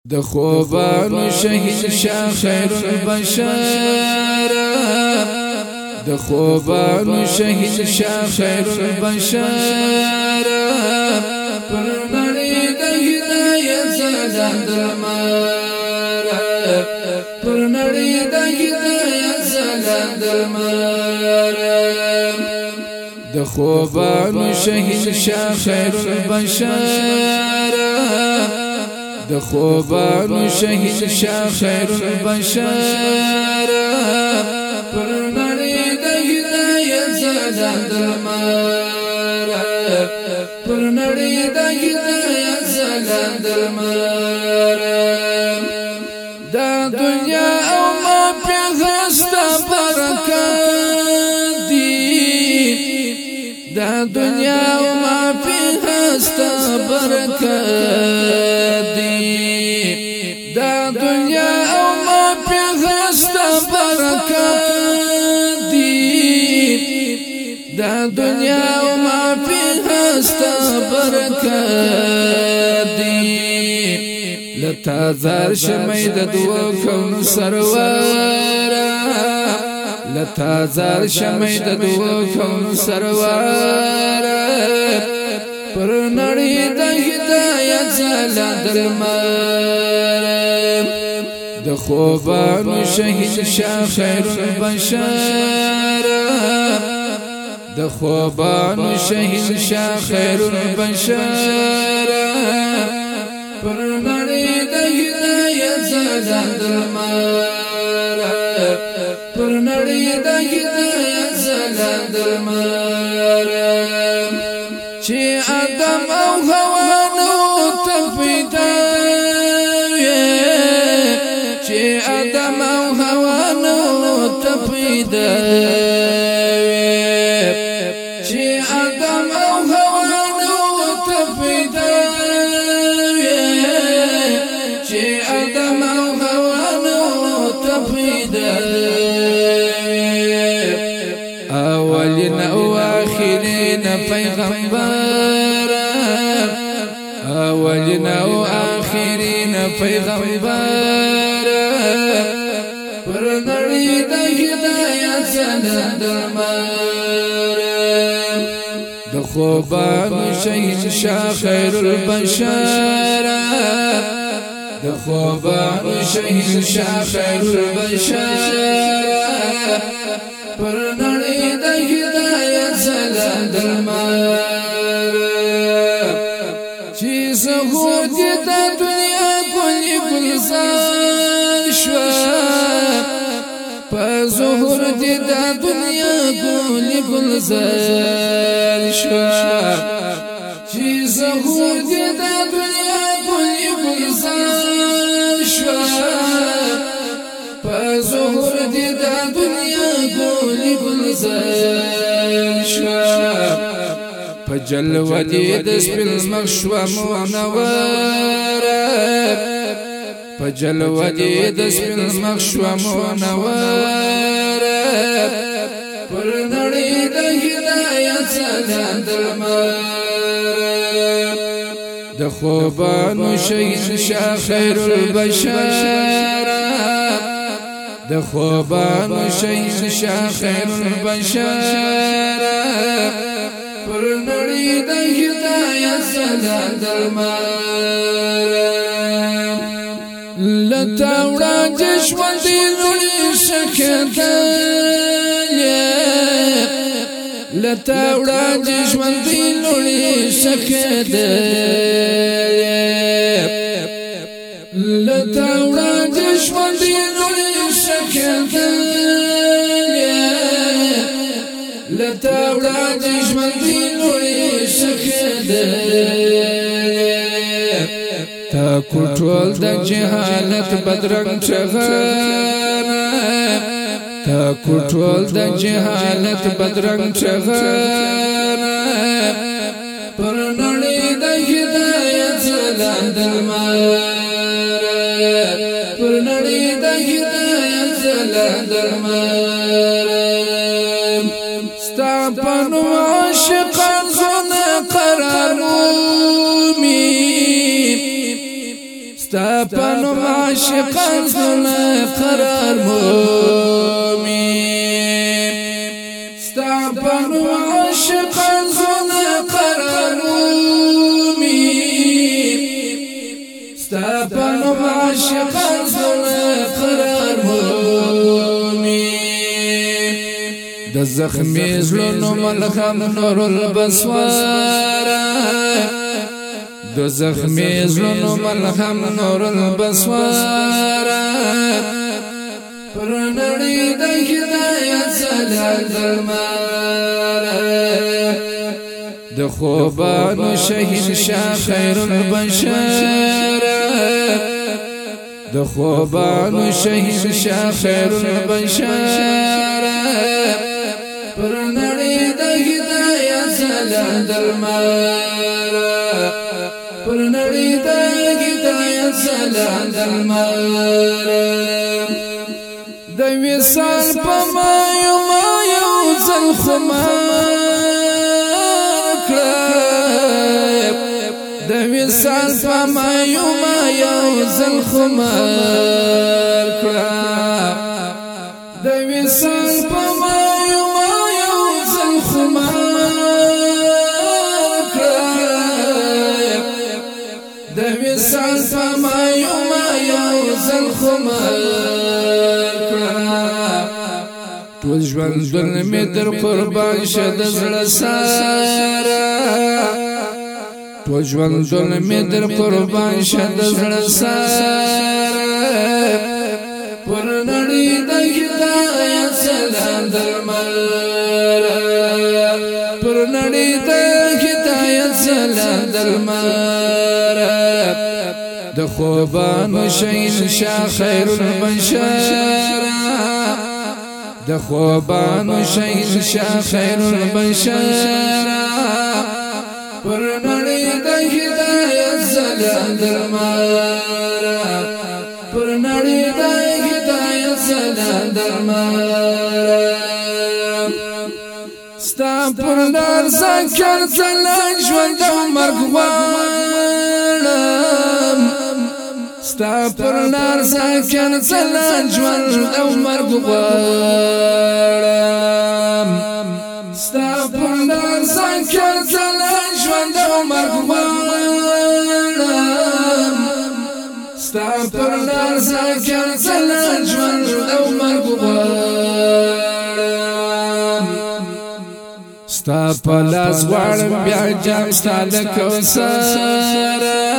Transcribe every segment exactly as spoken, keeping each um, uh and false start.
د خوبانو شهید شاه خیر البشر د خوبانو شهید شاه خیر البشر پر نړۍ د هدایت زلال المر پر نړۍ د هدایت زلال المر د خوبانو شهید شاه خیر البشر د خوبانو شهید شاه خیر البشر پر نړۍ د هدایت زلال المر پر نړۍ د هدایت زلال المر دا دنیا او ما په غستا برکات دی دا دنیا او ما په غستا برکات دا دنیا او ما په غستا برکات دی دا دنیا او ما په غستا برکات دی لتا زار شمید دو کون سرور لتا زار شمید دو کون سرور پر نړۍ د هدایت زلال المر د خوبانو شهید شاه خیر البشر د خوبانو شهید شاه خیر البشر پر نړۍ د هدایت زلال المر پر نړۍ د هدایت زلال المر چې آدم او حوا نو تفیدا چې آدم او حوا نو تفیدا چې آدم او حوا نو تفیدا چې آدم او حوا نو تفیدا اولین او آخرین پیغمبر اولین او آخرین پیغمبر پر نړۍ د هدایت زلال المر د خوبانو شهید شاه خیر البشر د خوبانو شهید شاه خیر البشر پر نړۍ د هدایت زلال المر چې زهود د دنیا ګل ګلزار شو په زهور د دنیا ګل ګلزار شو چې زهود د دنیا ګل ګلزار شو په زهور د دنیا ګل گلزار شوا پا جلوه دی دست بالمخشوه منور پا جلوه دی دست بالمخشوه منور پر نړۍ د هدایت زلال المر د خوبانو شهید شاه خیر البشر د خوبانو شهید شاه خیر البشر پر نړۍ د هدایت زلال المر لتا وړاندې ژوندې لوړې شکېدل لتا وړاندې ژوندې لوړې شکېدل لتا وړاندې ژوندې لوړې لتا وړاندې ژوندې لوړې شکېدل تا کوټول د جهالت بدرنګ چغر تا کوټول د جهالت بدرنګ چغر پر نړۍ د هدایت زلال المر پر نړۍ د هدایت زلال المر ستا په نوم عاشقان زونه قرار مومي ستا پنو عاشقان زړه قرار مومي ستا پنو عاشقان زړه قرار مومي ستا پنو عاشقان زړه قرار مومي د زخمي زړونو ملهم نور البصوار د زخمي زړونو ملهم نور البصوار پر نړۍ د هدایت سلام درمار د خوبانو شهید شاه خیر البشر د خوبانو شهید شاه خیر البشر پر نړۍ د هدایت سلام درمار پر نړۍ د هدایت سلام درمار د وصال په ما یو ما یو ځل خمار کړه د وصال په ما یو ما یو ځل خمار کړه د وصال په ما یو ما یو ځل خمار کړه د وصال په ما یو ما یو ځل خمار ټول ژوندون مې در قربان شه د زړه ساره ټول ژوندون مې در قربان شه د زړه ساره پر نړۍ د هدایت سلام درمار پر نړۍ د هدایت سلام درمار د خوبانو شهید شاه خیر البشر د خوبانو شهید شاه خیر البشر پر نړۍ د هدایت سلام درمار پر نړۍ د هدایت سلام درمار ستا پر لار ذکر تلل ژوند او مرګ غواړم ستا پر لار ذکر تلل ژوند او مرګ غواړم ستا پر لار ذکر تلل ژوند او مرګ غواړم ستا پر لار ذکر تلل ژوند او مرګ غواړم ستا په لاس غواړم بیا جام ستا د کوثر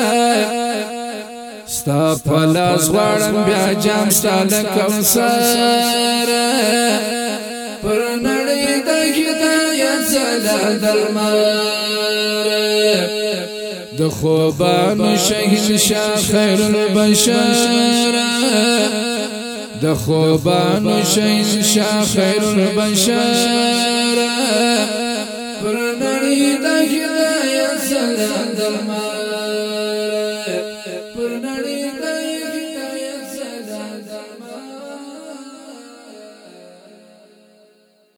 ستا په لاس غواړم بیا جام ستا د کوثر پر نړۍ د هدایت سلام درمار د خوبانو شهید شاه خیر البشر د خوبانو شهید شاه خیر البشر پر نړۍ د هدایت سلام درمار پر نړۍ